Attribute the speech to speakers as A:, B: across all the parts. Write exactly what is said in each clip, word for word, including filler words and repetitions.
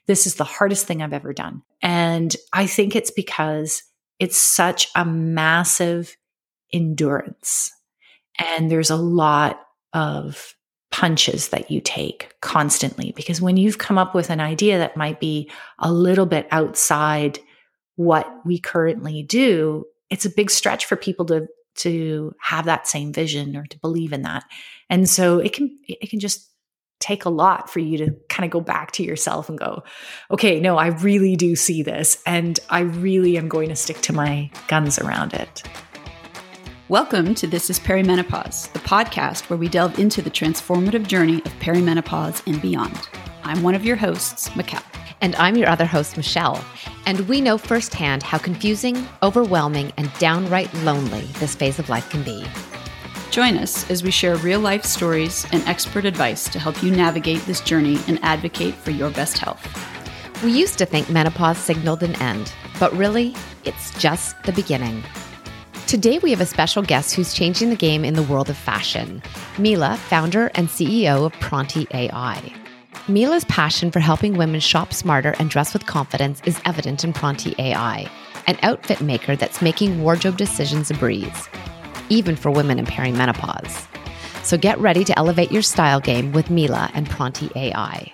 A: this is the hardest thing I've ever done. And I think it's because it's such a massive endurance. And there's a lot of punches that you take constantly, because when you've come up with an idea that might be a little bit outside what we currently do, it's a big stretch for people to to have that same vision or to believe in that. And so it can it can just take a lot for you to kind of go back to yourself and go, okay, no, I really do see this, and I really am going to stick to my guns around it.
B: Welcome to This is Perimenopause, the podcast where we delve into the transformative journey of perimenopause and beyond. I'm one of your hosts, Mikkel.
C: And I'm your other host, Michelle. And we know firsthand how confusing, overwhelming, and downright lonely this phase of life can be.
B: Join us as we share real-life stories and expert advice to help you navigate this journey and advocate for your best health.
C: We used to think menopause signaled an end, but really, it's just the beginning. Today, we have a special guest who's changing the game in the world of fashion. Mila, founder and C E O of Pronti A I. Mila's passion for helping women shop smarter and dress with confidence is evident in Pronti A I, an outfit maker that's making wardrobe decisions a breeze, even for women in perimenopause. So get ready to elevate your style game with Mila and Pronti A I.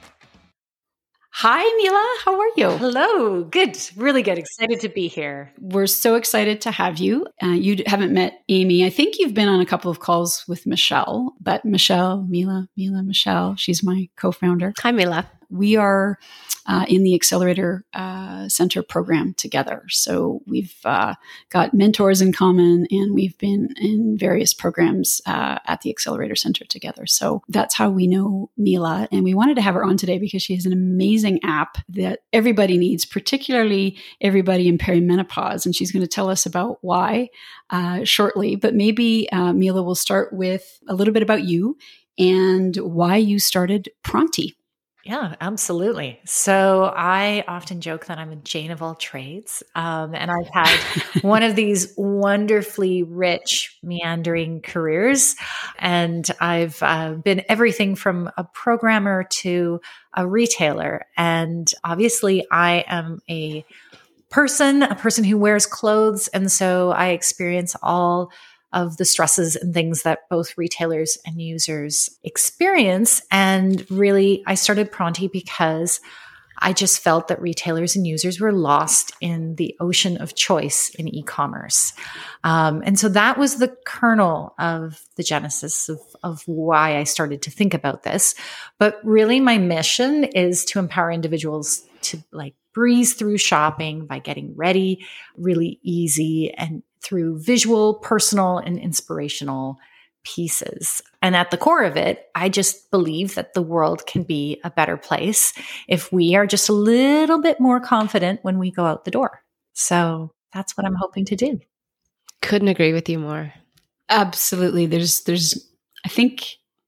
B: Hi, Mila. How are you?
A: Hello. Good. Really good. Excited to be here.
B: We're so excited to have you. Uh, you haven't met Amy. I think you've been on a couple of calls with Michelle, but Michelle, Mila, Mila, Michelle, she's my co-founder.
C: Hi, Mila.
B: We are uh, in the Accelerator uh, Center program together. So we've uh, got mentors in common, and we've been in various programs uh, at the Accelerator Center together. So that's how we know Mila. And we wanted to have her on today because she has an amazing app that everybody needs, particularly everybody in perimenopause. And she's going to tell us about why uh, shortly. But maybe uh, Mila will start with a little bit about you and why you started Pronti.
A: Yeah, absolutely. So I often joke that I'm a Jane of all trades. Um, and I've had one of these wonderfully rich, meandering careers. And I've uh, been everything from a programmer to a retailer. And obviously I am a person, a person who wears clothes. And so I experience all of the stresses and things that both retailers and users experience. And really, I started Pronti because I just felt that retailers and users were lost in the ocean of choice in e-commerce. Um, and so that was the kernel of the genesis of, of why I started to think about this. But really, my mission is to empower individuals to like breeze through shopping by getting ready really easy and through visual, personal, and inspirational pieces. And at the core of it, I just believe that the world can be a better place if we are just a little bit more confident when we go out the door. So that's what I'm hoping to do.
C: Couldn't agree with you more.
B: Absolutely. There's, there's, I think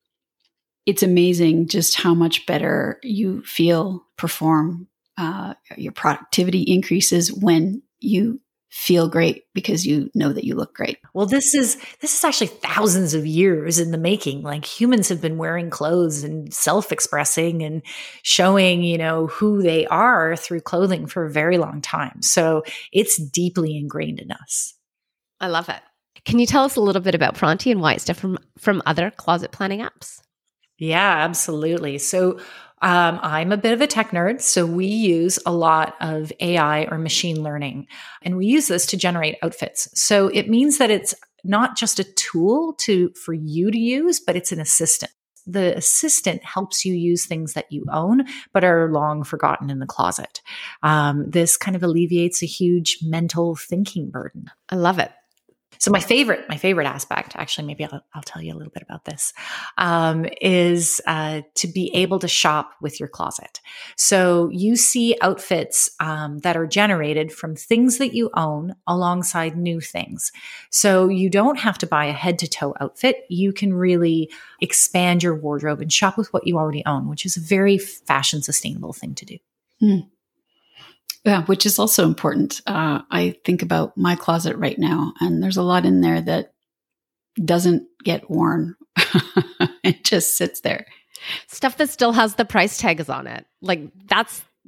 B: it's amazing just how much better you feel, perform, uh, your productivity increases when you feel great because you know that you look great.
A: Well, this is this is actually thousands of years in the making. Like humans have been wearing clothes and self-expressing and showing, you know, who they are through clothing for a very long time. So it's deeply ingrained in us.
C: I love it. Can you tell us a little bit about Pronti and why it's different from, from other closet planning apps?
A: Yeah, absolutely. So Um, I'm a bit of a tech nerd, so we use a lot of A I or machine learning, and we use this to generate outfits. So it means that it's not just a tool to for you to use, but it's an assistant. The assistant helps you use things that you own, but are long forgotten in the closet. Um, this kind of alleviates a huge mental thinking burden.
C: I love it.
A: So my favorite, my favorite aspect, actually, maybe I'll, I'll tell you a little bit about this, um, is uh, to be able to shop with your closet. So you see outfits um, that are generated from things that you own alongside new things. So you don't have to buy a head-to-toe outfit. You can really expand your wardrobe and shop with what you already own, which is a very fashion sustainable thing to do.
B: Mm. Yeah, which is also important. Uh, I think about my closet right now, and there's a lot in there that doesn't get worn. It just sits there.
C: Stuff that still has the price tags on it. Like that's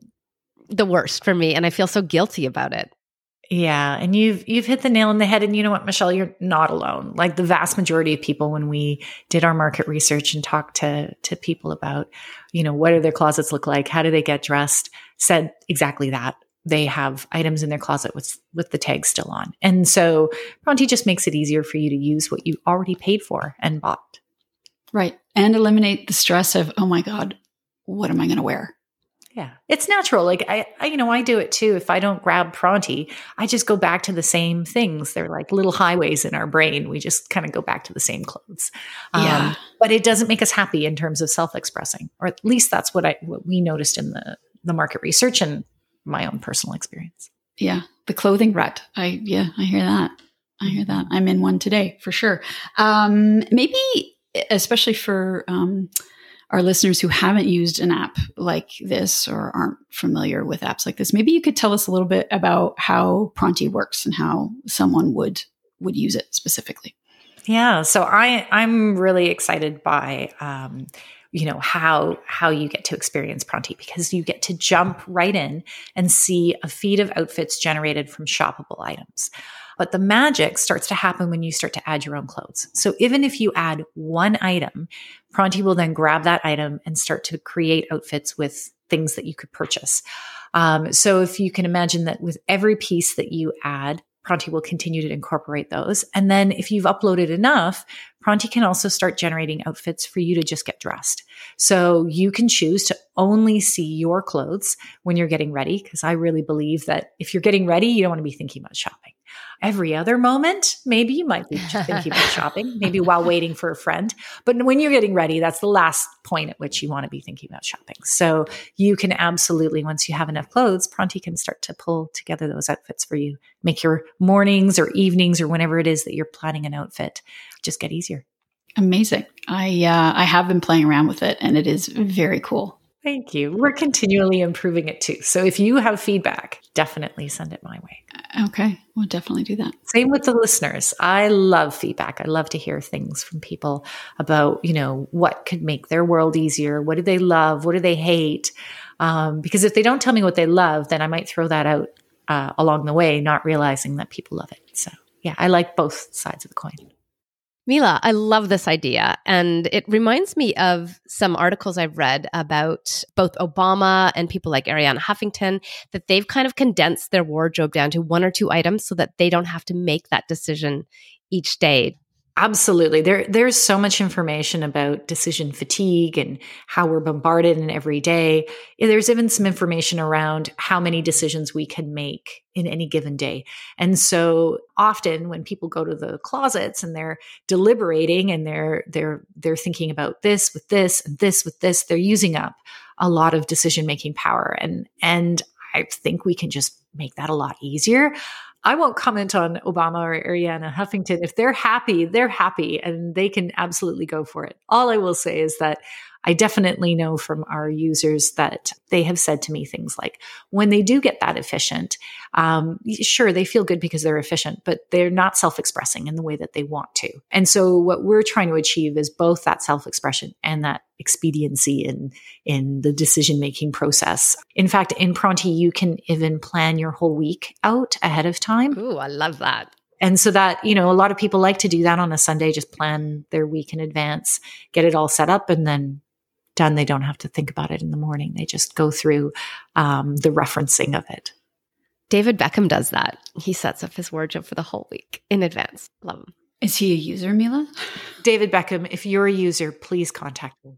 C: the worst for me, and I feel so guilty about it.
A: Yeah. And you've, you've hit the nail on the head. And you know what, Michelle, you're not alone. Like the vast majority of people, when we did our market research and talked to, to people about, you know, what do their closets look like? How do they get dressed? Said exactly that. They have items in their closet with, with the tag still on. And so Pronti just makes it easier for you to use what you already paid for and bought.
B: Right. And eliminate the stress of, oh my God, what am I going to wear?
A: Yeah, it's natural. Like I, I, you know, I do it too. If I don't grab Pronti, I just go back to the same things. They're like little highways in our brain. We just kind of go back to the same clothes.
B: Yeah.
A: Um, but it doesn't make us happy in terms of self-expressing, or at least that's what I, what we noticed in the, the market research and my own personal experience.
B: Yeah. The clothing rut. I, yeah, I hear that. I hear that. I'm in one today for sure. Um, maybe especially for, um, our listeners who haven't used an app like this or aren't familiar with apps like this, maybe you could tell us a little bit about how Pronti works and how someone would would use it specifically.
A: Yeah, so I I'm really excited by um, you know how how you get to experience Pronti, because you get to jump right in and see a feed of outfits generated from shoppable items. But the magic starts to happen when you start to add your own clothes. So even if you add one item, Pronti will then grab that item and start to create outfits with things that you could purchase. Um, so if you can imagine that with every piece that you add, Pronti will continue to incorporate those. And then if you've uploaded enough, Pronti can also start generating outfits for you to just get dressed. So you can choose to only see your clothes when you're getting ready, because I really believe that if you're getting ready, you don't want to be thinking about shopping. Every other moment, maybe you might be thinking about shopping, maybe while waiting for a friend. But when you're getting ready, that's the last point at which you want to be thinking about shopping. So you can absolutely, once you have enough clothes, Pronti can start to pull together those outfits for you. Make your mornings or evenings or whenever it is that you're planning an outfit just get easier.
B: Amazing. I uh, I have been playing around with it, and it is very cool.
A: Thank you. We're continually improving it too. So if you have feedback, definitely send it my way.
B: Okay. We'll definitely do that.
A: Same with the listeners. I love feedback. I love to hear things from people about, you know, what could make their world easier. What do they love? What do they hate? Um, because if they don't tell me what they love, then I might throw that out uh, along the way, not realizing that people love it. So yeah, I like both sides of the coin.
C: Mila, I love this idea. And it reminds me of some articles I've read about both Obama and people like Arianna Huffington, that they've kind of condensed their wardrobe down to one or two items so that they don't have to make that decision each day.
A: Absolutely. There, there's so much information about decision fatigue and how we're bombarded in every day. There's even some information around how many decisions we can make in any given day. And so often when people go to the closets and they're deliberating and they're, they're, they're thinking about this with this and this with this, they're using up a lot of decision-making power. And, and I think we can just make that a lot easier. I won't comment on Obama or Arianna Huffington. If they're happy, they're happy and they can absolutely go for it. All I will say is that I definitely know from our users that they have said to me things like, when they do get that efficient, um, sure, they feel good because they're efficient, but they're not self-expressing in the way that they want to. And so what we're trying to achieve is both that self-expression and that expediency in, in the decision-making process. In fact, in Pronti, you can even plan your whole week out ahead of time.
C: Ooh, I love that.
A: And so that, you know, a lot of people like to do that on a Sunday, just plan their week in advance, get it all set up, and then done. They don't have to think about it in the morning. They just go through um, the referencing of it.
C: David Beckham does that. He sets up his wardrobe for the whole week in advance. Love him.
B: Is he a user, Mila?
A: David Beckham, if you're a user, please contact me.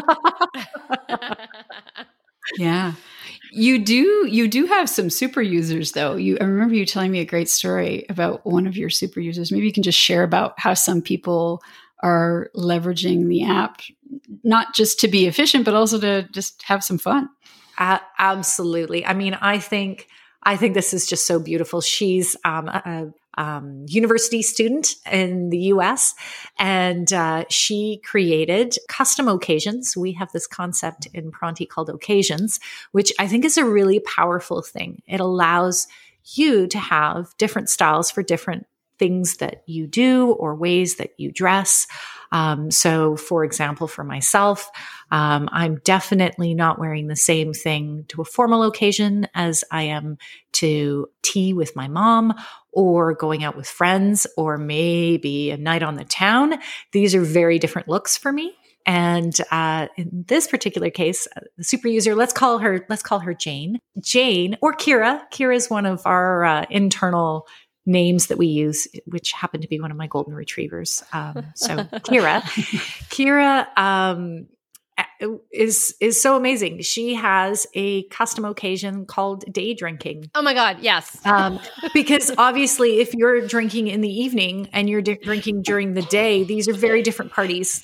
B: Yeah. You do you do have some super users though. You I remember you telling me a great story about one of your super users. Maybe you can just share about how some people are leveraging the app, not just to be efficient, but also to just have some fun.
A: Uh, absolutely. I mean, I think I think this is just so beautiful. She's um, a, um, university student in the U S, and uh, she created custom occasions. We have this concept in Pronti called occasions, which I think is a really powerful thing. It allows you to have different styles for different things that you do or ways that you dress. Um, so for example, for myself, um, I'm definitely not wearing the same thing to a formal occasion as I am to tea with my mom or going out with friends or maybe a night on the town. These are very different looks for me. And uh, in this particular case, uh, the super user, let's call her, let's call her Jane. Jane or Kira. Kira is one of our uh, internal names that we use, which happened to be one of my golden retrievers. Um, so Kira, Kira um, is is so amazing. She has a custom occasion called day drinking.
C: Oh my God, yes.
A: Um, because obviously, if you're drinking in the evening and you're di- drinking during the day, these are very different parties.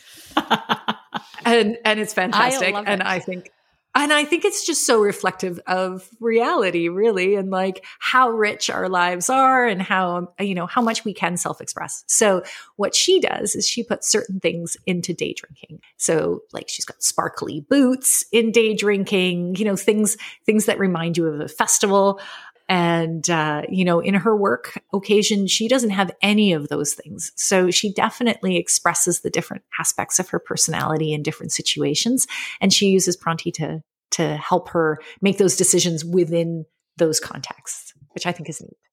A: and and it's fantastic.
C: I love
A: and
C: it.
A: I think and I think it's just so reflective of reality, really, and like how rich our lives are and how, you know, how much we can self-express. So what she does is she puts certain things into day drinking. So like she's got sparkly boots in day drinking, you know, things things that remind you of a festival. And, uh, you know, in her work occasion, she doesn't have any of those things. So she definitely expresses the different aspects of her personality in different situations. And she uses Pronti to, to help her make those decisions within those contexts, which I think is neat.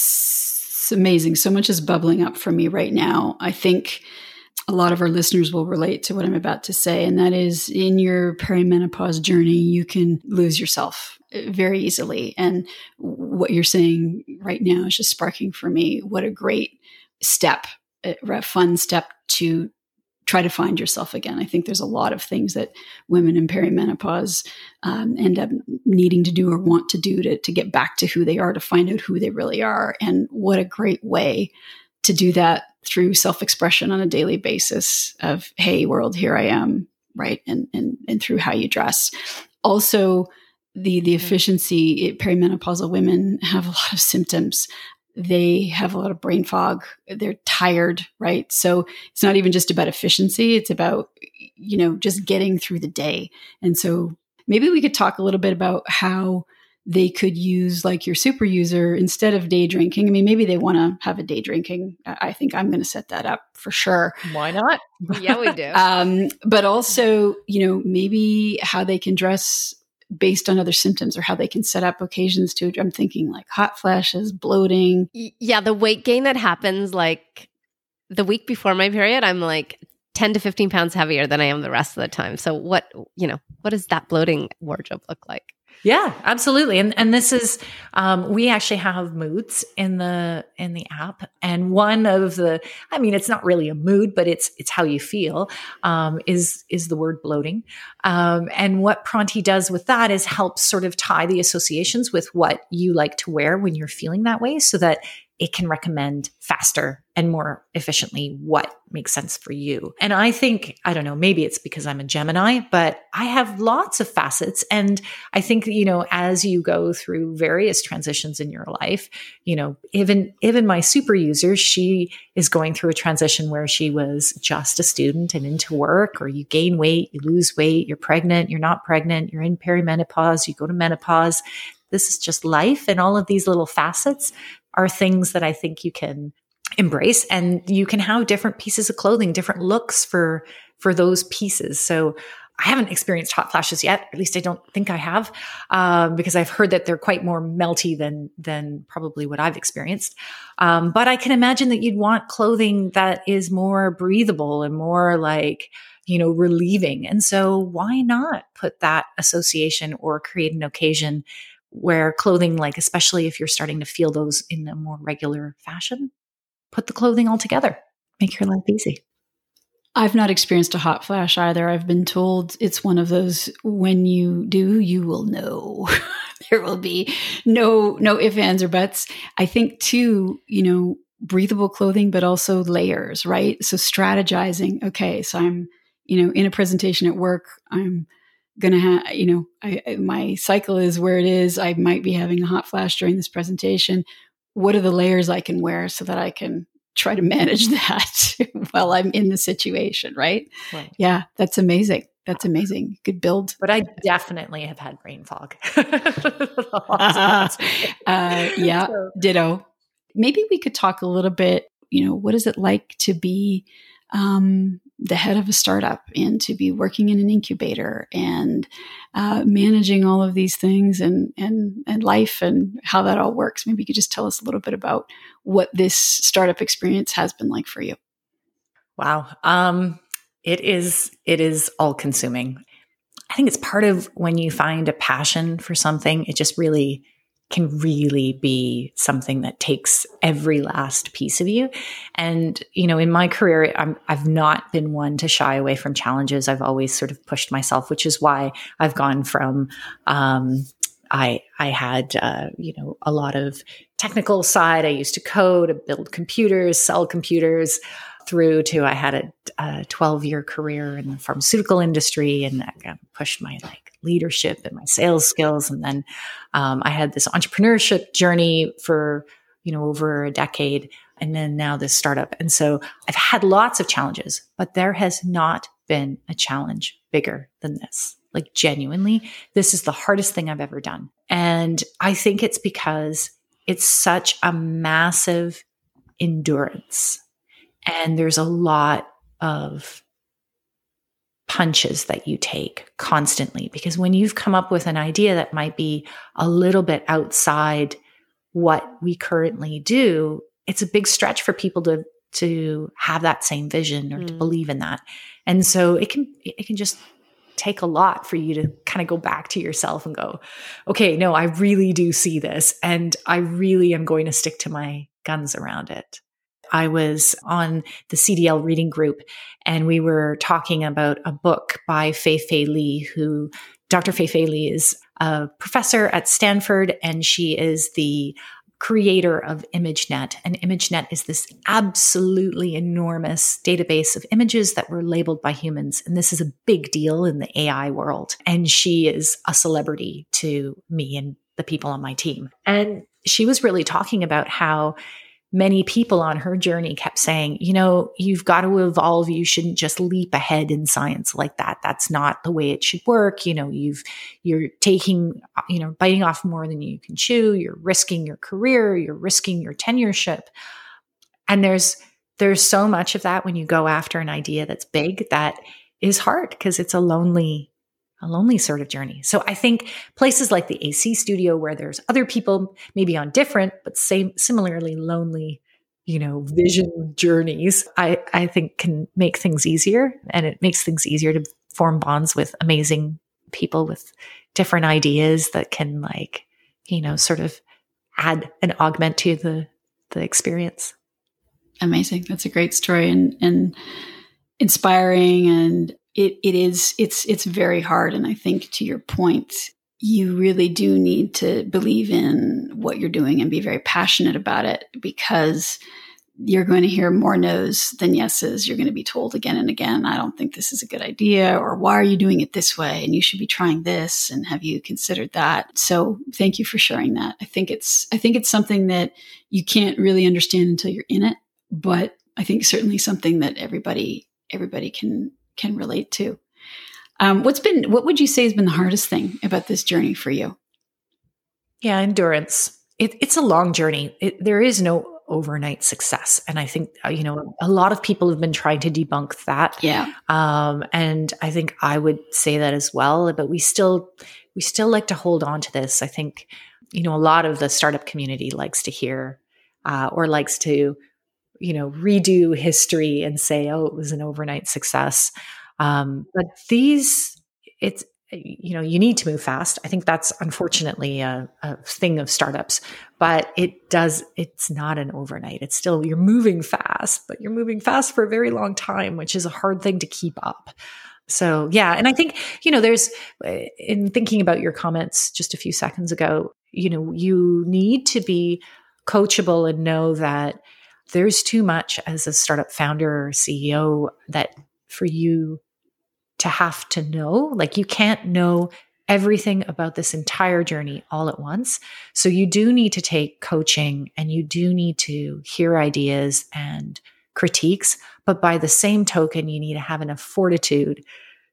B: It's amazing. So much is bubbling up for me right now. I think a lot of our listeners will relate to what I'm about to say. And that is, in your perimenopause journey, you can lose yourself very easily. And what you're saying right now is just sparking for me. What a great step, a fun step to try to find yourself again. I think there's a lot of things that women in perimenopause um, end up needing to do or want to do to, to get back to who they are, to find out who they really are. And what a great way to do that through self-expression on a daily basis of, hey, world, here I am, right? And, and, and through how you dress. Also, the, the efficiency, it, perimenopausal women have a lot of symptoms. They have a lot of brain fog. They're tired, right? So it's not even just about efficiency. It's about, you know, just getting through the day. And so maybe we could talk a little bit about how they could use, like your super user, instead of day drinking. I mean, maybe they want to have a day drinking. I think I'm going to set that up for sure.
A: Why not?
C: Yeah, we do.
B: um, but also, you know, maybe how they can dress based on other symptoms, or how they can set up occasions to, I'm thinking like hot flashes, bloating.
C: Yeah, the weight gain that happens like the week before my period, I'm like ten to fifteen pounds heavier than I am the rest of the time. So what, you know, what does that bloating wardrobe look like?
A: Yeah, absolutely. And and this is, um, we actually have moods in the, in the app. And one of the, I mean, it's not really a mood, but it's, it's how you feel, um, is, is the word bloating. Um, and what Pronti does with that is help sort of tie the associations with what you like to wear when you're feeling that way, so that it can recommend faster and more efficiently what makes sense for you. And I think, I don't know, maybe it's because I'm a Gemini, but I have lots of facets. And I think, you know, as you go through various transitions in your life, you know, even, even my super user, she is going through a transition where she was just a student and into work, or you gain weight, you lose weight, you're pregnant, you're not pregnant, you're in perimenopause, you go to menopause. This is just life. And all of these little facets are things that I think you can embrace, and you can have different pieces of clothing, different looks for, for those pieces. So I haven't experienced hot flashes yet. At least I don't think I have, um, because I've heard that they're quite more melty than, than probably what I've experienced. Um, but I can imagine that you'd want clothing that is more breathable and more like, you know, relieving. And so why not put that association or create an occasion where clothing, like, especially if you're starting to feel those in a more regular fashion, put the clothing all together, make your life easy.
B: I've not experienced a hot flash either. I've been told it's one of those, when you do, you will know. There will be no, no ifs, ands, or buts. I think too, you know, breathable clothing, but also layers, right? So strategizing, okay, so I'm, you know, in a presentation at work, I'm going to have, you know, I, I, my cycle is where it is. I might be having a hot flash during this presentation. What are the layers I can wear so that I can try to manage that while I'm in the situation, right?
A: Right.
B: Yeah, that's amazing. That's amazing. Good build.
A: But I definitely have had brain fog.
B: uh, uh, yeah,
A: so.
B: Ditto. Maybe we could talk a little bit you know, what is it like to be um, the head of a startup and to be working in an incubator and uh, managing all of these things and, and, and life and how that all works. Maybe you could just tell us a little bit about what this startup experience has been like for you.
A: Wow. Um, it is, it is all consuming. I think it's part of when you find a passion for something, it just really can really be something that takes every last piece of you. And, you know, in my career, I'm, I've not been one to shy away from challenges. I've always sort of pushed myself, which is why I've gone from, um, I, I had, uh, you know, a lot of technical side. I used to code, build computers, sell computers, through to I had a, a twelve year career in the pharmaceutical industry, and that kind of pushed my like leadership and my sales skills. And then um, I had this entrepreneurship journey for, you know, over a decade, and then now this startup. And so I've had lots of challenges, but there has not been a challenge bigger than this. Like genuinely, this is the hardest thing I've ever done. And I think it's because it's such a massive endurance. And there's a lot of punches that you take constantly, because when you've come up with an idea that might be a little bit outside what we currently do, it's a big stretch for people to to have that same vision or mm. to believe in that. And so it can it can just take a lot for you to kind of go back to yourself and go, okay, no, I really do see this, and I really am going to stick to my guns around it. I was on the C D L reading group, and we were talking about a book by Fei-Fei Li, who Doctor Fei-Fei Li is a professor at Stanford, and she is the creator of ImageNet. And ImageNet is this absolutely enormous database of images that were labeled by humans. And this is a big deal in the A I world. And she is a celebrity to me and the people on my team. And she was really talking about how many people on her journey kept saying, you know, you've got to evolve. You shouldn't just leap ahead in science like that. That's not the way it should work. You know, you've, you're taking, you know, biting off more than you can chew. You're risking your career. You're risking your tenureship. And there's, there's so much of that when you go after an idea that's big that is hard, because it's a lonely a lonely sort of journey. So I think places like the A C Studio, where there's other people maybe on different, but same, similarly lonely, you know, vision journeys, I, I think can make things easier. And it makes things easier to form bonds with amazing people with different ideas that can, like, you know, sort of add and augment to the, the experience.
B: Amazing. That's a great story, and, and inspiring, and It it is it's it's very hard. And I think, to your point, you really do need to believe in what you're doing and be very passionate about it, because you're going to hear more no's than yeses. You're going to be told again and again, I don't think this is a good idea, or why are you doing it this way? And you should be trying this. And have you considered that? So thank you for sharing that. I think it's I think it's something that you can't really understand until you're in it, but I think certainly something that everybody everybody can can relate to. Um, what's been, what would you say has been the hardest thing about this journey for you?
A: Yeah, endurance. It, it's a long journey. It, there is no overnight success. And I think, you know, a lot of people have been trying to debunk that.
B: Yeah.
A: Um, and I think I would say that as well, but we still, we still like to hold on to this. I think, you know, a lot of the startup community likes to hear, uh, or likes to, you know, redo history and say, oh, it was an overnight success. Um, but these, it's, you know, you need to move fast. I think that's unfortunately a, a thing of startups, but it does, it's not an overnight. It's still, you're moving fast, but you're moving fast for a very long time, which is a hard thing to keep up. So yeah. And I think, you know, there's, in thinking about your comments just a few seconds ago, you know, you need to be coachable and know that there's too much as a startup founder or C E O that for you to have to know, like you can't know everything about this entire journey all at once. So you do need to take coaching, and you do need to hear ideas and critiques. But by the same token, you need to have enough fortitude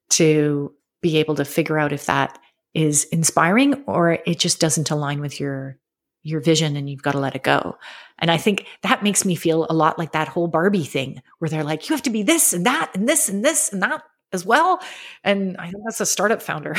A: to be able to figure out if that is inspiring or it just doesn't align with your your vision and you've got to let it go. And I think that makes me feel a lot like that whole Barbie thing where they're like, you have to be this and that and this and this and that as well. And I think that's a startup founder.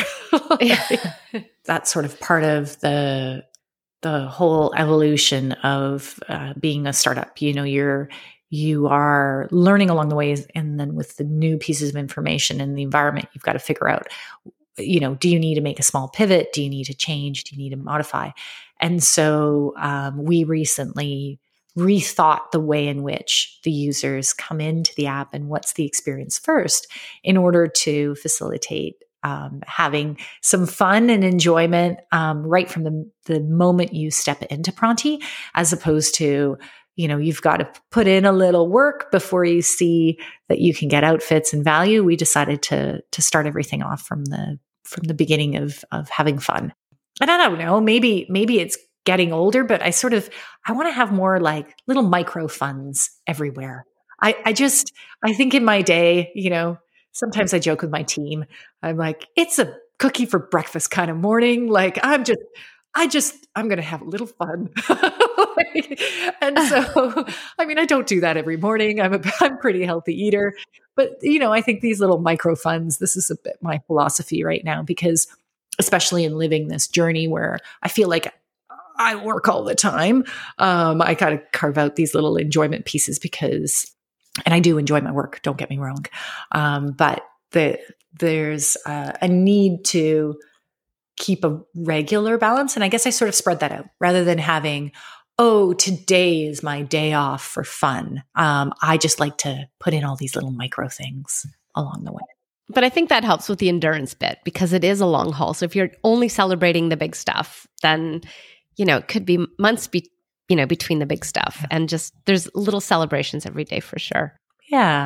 A: That's sort of part of the, the whole evolution of uh, being a startup. You know, you're, you are learning along the way. And then with the new pieces of information in the environment, you've got to figure out, you know, do you need to make a small pivot? Do you need to change? Do you need to modify? And so um, we recently rethought the way in which the users come into the app and what's the experience first in order to facilitate um, having some fun and enjoyment um, right from the, the moment you step into Pronti, as opposed to, you know, you've got to put in a little work before you see that you can get outfits and value. We decided to to start everything off from the from the beginning of of having fun. And I don't know, maybe maybe it's getting older, but I sort of I want to have more like little micro funds everywhere. I I just I think in my day, you know, sometimes I joke with my team. I'm like, it's a cookie for breakfast kind of morning. Like I'm just I just, I'm going to have a little fun. And so, I mean, I don't do that every morning. I'm a, I'm a pretty healthy eater, but you know, I think these little micro funds, this is a bit my philosophy right now, because especially in living this journey where I feel like I work all the time, um, I got to carve out these little enjoyment pieces because, and I do enjoy my work, don't get me wrong. Um, but the, there's uh, a need to keep a regular balance. And I guess I sort of spread that out rather than having, oh, today is my day off for fun. Um, I just like to put in all these little micro things along the way.
C: But I think that helps with the endurance bit because it is a long haul. So if you're only celebrating the big stuff, then, you know, it could be months be, you know, between the big stuff. Yeah. And just there's little celebrations every day for sure.
A: Yeah.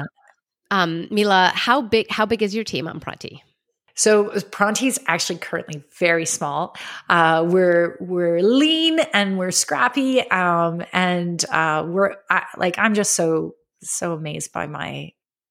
C: Um, Mila, how big how big is your team on Pronti?
A: So Pronti is actually currently very small. Uh, we're we're lean and we're scrappy, um, and uh, we're I, like I'm just so so amazed by my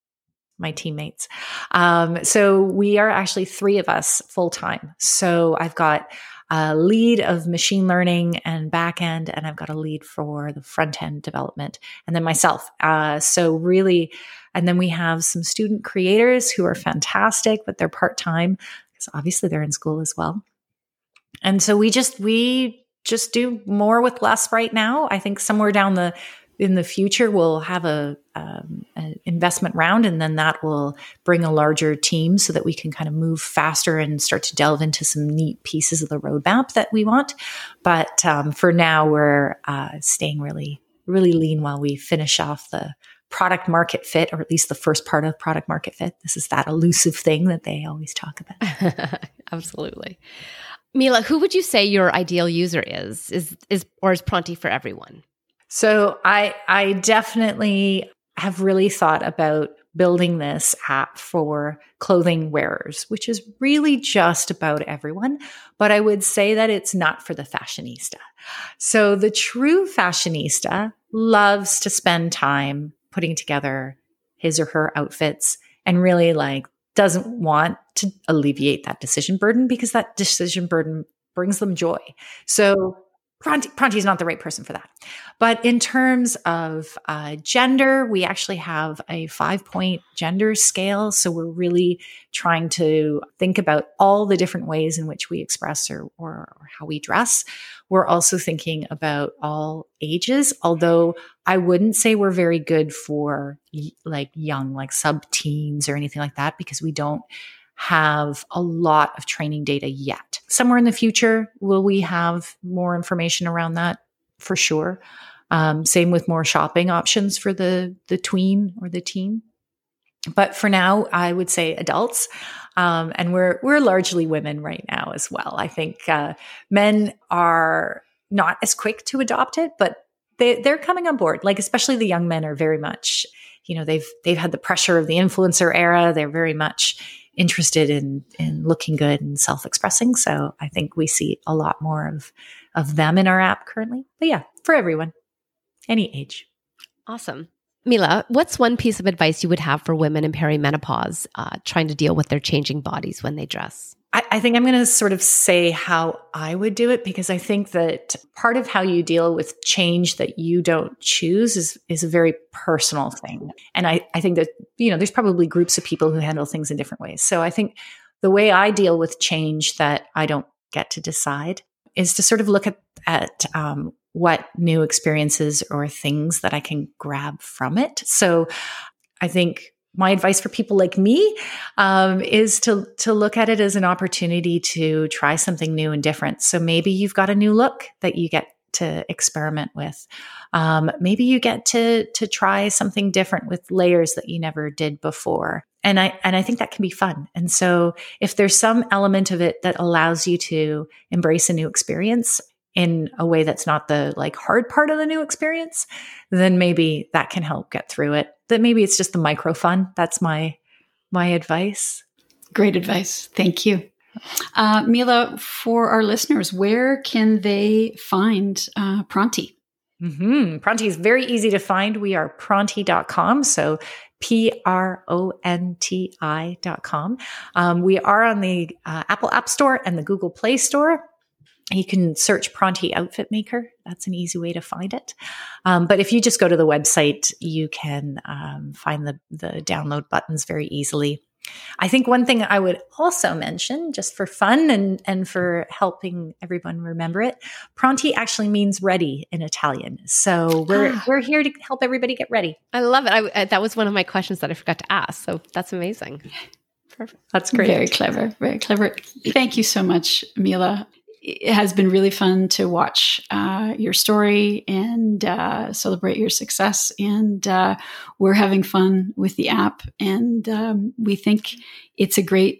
A: my teammates. Um, so we are actually three of us full time. So I've got a lead of machine learning and back end, and I've got a lead for the front end development, and then myself. Uh, so really. And then we have some student creators who are fantastic, but they're part-time because obviously they're in school as well. And so we just, we just do more with less right now. I think somewhere down the, in the future, we'll have a, um, an investment round, and then that will bring a larger team so that we can kind of move faster and start to delve into some neat pieces of the roadmap that we want. But um, for now, we're uh, staying really, really lean while we finish off the product market fit, or at least the first part of product market fit. This is that elusive thing that they always talk about.
C: Absolutely. Mila, who would you say your ideal user is? Is is or is Pronti for everyone?
A: So I I definitely have really thought about building this app for clothing wearers, which is really just about everyone. But I would say that it's not for the fashionista. So the true fashionista loves to spend time putting together his or her outfits and really like doesn't want to alleviate that decision burden because that decision burden brings them joy. So Pronti, Pronti is not the right person for that. But in terms of uh, gender, we actually have a five-point gender scale. So we're really trying to think about all the different ways in which we express or, or, or how we dress. We're also thinking about all ages, although I wouldn't say we're very good for like young, like sub-teens or anything like that, because we don't have a lot of training data yet. Somewhere in the future, will we have more information around that? For sure. Um, same with more shopping options for the, the tween or the teen. But for now, I would say adults. Um, and we're, we're largely women right now as well. I think uh, men are not as quick to adopt it, but they, they're coming on board. Like, especially the young men are very much, you know, they've, they've had the pressure of the influencer era. They're very much interested in in looking good and self-expressing. So I think we see a lot more of of them in our app currently. But yeah, for everyone, any age.
C: Awesome. Mila, what's one piece of advice you would have for women in perimenopause uh, trying to deal with their changing bodies when they dress?
A: I, I think I'm going to sort of say how I would do it, because I think that part of how you deal with change that you don't choose is, is a very personal thing. And I, I think that, you know, there's probably groups of people who handle things in different ways. So I think the way I deal with change that I don't get to decide is to sort of look at, at um, what new experiences or things that I can grab from it. So I think my advice for people like me um, is to to look at it as an opportunity to try something new and different. So maybe you've got a new look that you get to experiment with. Um, maybe you get to to try something different with layers that you never did before. And I and I think that can be fun. And so if there's some element of it that allows you to embrace a new experience in a way that's not the like hard part of the new experience, then maybe that can help get through it. That maybe it's just the micro fun. That's my my advice.
B: Great advice. Thank you. Uh, Mila, for our listeners, where can they find uh, Pronti?
A: Mm-hmm. Pronti is very easy to find. We are pronti dot com. So P R O N T I dot com. Um, we are on the uh, Apple App Store and the Google Play Store. You can search Pronti Outfit Maker. That's an easy way to find it. Um, but if you just go to the website, you can um, find the, the download buttons very easily. I think one thing I would also mention, just for fun and, and for helping everyone remember it, Pronti actually means ready in Italian. So we're ah. we're here to help everybody get ready.
C: I love it. I, I, that was one of my questions that I forgot to ask. So that's amazing.
A: Perfect. That's great.
B: Very clever. Very clever. Thank you so much, Mila. It has been really fun to watch uh, your story and uh, celebrate your success. And uh, we're having fun with the app. And um, we think it's a great,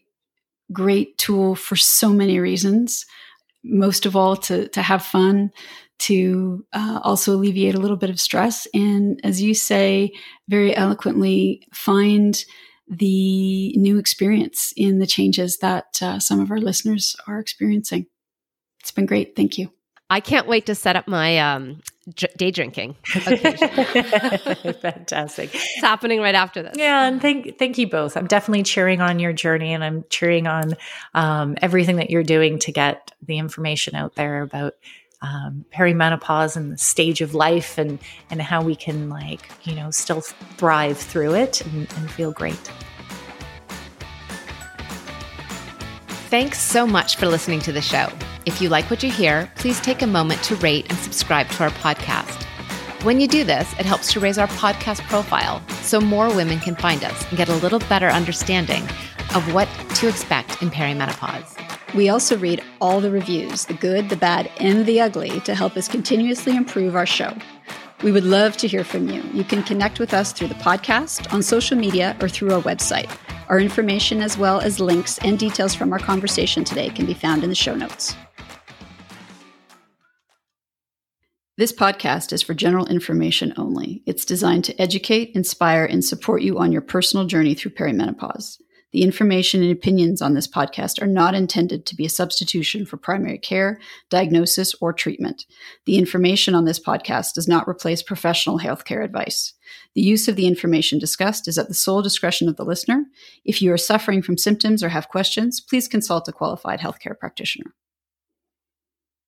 B: great tool for so many reasons. Most of all, to, to have fun, to uh, also alleviate a little bit of stress. And as you say very eloquently, find the new experience in the changes that uh, some of our listeners are experiencing. It's been great. Thank you.
C: I can't wait to set up my um, j- day drinking occasion.
A: Fantastic.
C: It's happening right after this.
A: Yeah, and thank thank you both. I'm definitely cheering on your journey, and I'm cheering on um, everything that you're doing to get the information out there about um, perimenopause and the stage of life, and and how we can, like, you know, still thrive through it and, and feel great.
C: Thanks so much for listening to the show. If you like what you hear, please take a moment to rate and subscribe to our podcast. When you do this, it helps to raise our podcast profile so more women can find us and get a little better understanding of what to expect in perimenopause.
B: We also read all the reviews, the good, the bad, and the ugly, to help us continuously improve our show. We would love to hear from you. You can connect with us through the podcast, on social media, or through our website. Our information, as well as links and details from our conversation today, can be found in the show notes. This podcast is for general information only. It's designed to educate, inspire, and support you on your personal journey through perimenopause. The information and opinions on this podcast are not intended to be a substitution for primary care, diagnosis, or treatment. The information on this podcast does not replace professional healthcare advice. The use of the information discussed is at the sole discretion of the listener. If you are suffering from symptoms or have questions, please consult a qualified healthcare practitioner.